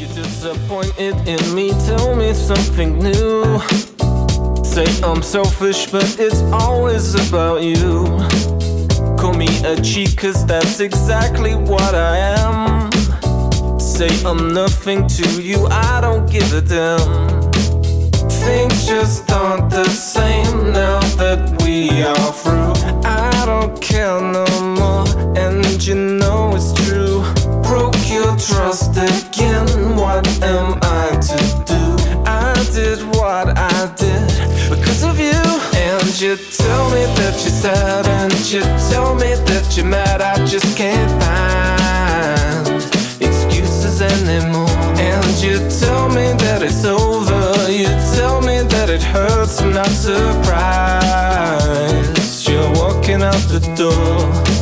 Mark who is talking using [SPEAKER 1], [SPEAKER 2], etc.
[SPEAKER 1] Disappointed in me, tell me something new. Say I'm selfish, but it's always about you. Call me a cheat, cause that's exactly what I am. Say I'm nothing to you, I don't give a damn. Things just aren't the same now that we are through. I don't care no more, and you know it's true. Broke your trust again, what am I to do? I did what I did because of you. And you tell me that you're sad, and you tell me that you're mad. I just can't find excuses anymore. And you tell me that it's over, you tell me that it hurts. I'm not surprised, you're walking out the door.